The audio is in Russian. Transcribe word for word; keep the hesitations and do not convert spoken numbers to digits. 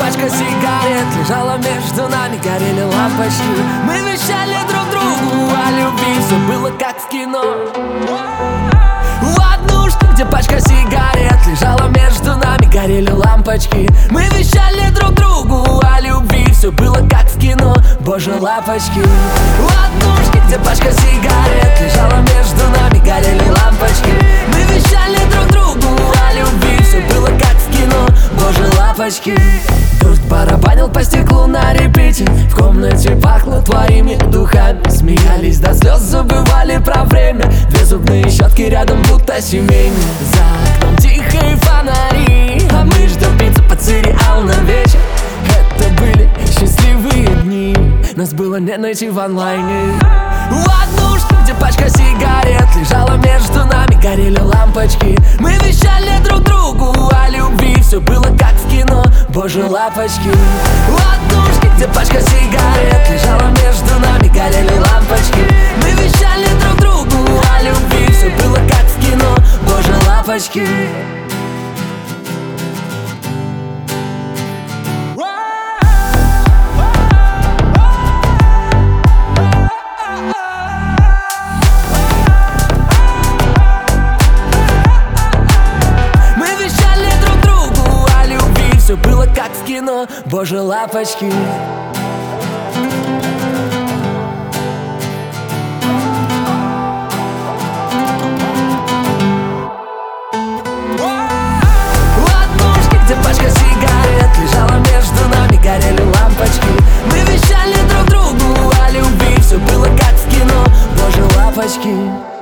пачка сигарет лежала между нами, горели лампочки. Мы вещали друг другу о любви, все было как в кино. В однушке, где пачка сигарет лежала между нами, горели лампочки. Мы вещали друг другу о любви, все было как в кино. Боже, лапочки. В однушке, где пачка сигарет лежала между нами, горели лампочки. Мы вещали друг другу о любви, все было как в кино. Боже, лапочки. Дождь барабанил по стеклу на репите. В комнате пахло твоими духами. Смеялись до слез, забывали про время. Две зубные щетки рядом, будто семейные. За окном тихие фонари, а мы ждем пиццу под сериал на вечер. Это были счастливые дни, нас было не найти в онлайне. В однушке, где пачка сигарет лежала между нами, горели лампочки. Мы вещали друг другу о любви, все было как в кино. Боже, лапочки. В однушке, где пачка сигарет лежала между нами, горели лампочки. Мы вещали друг другу о любви, все было как в кино. Боже, лапочки. Все было как в кино, боже, лапочки. В однушке, где пачка сигарет лежала между нами, горели лампочки. Мы вещали друг другу о любви, все было как в кино, боже, лапочки.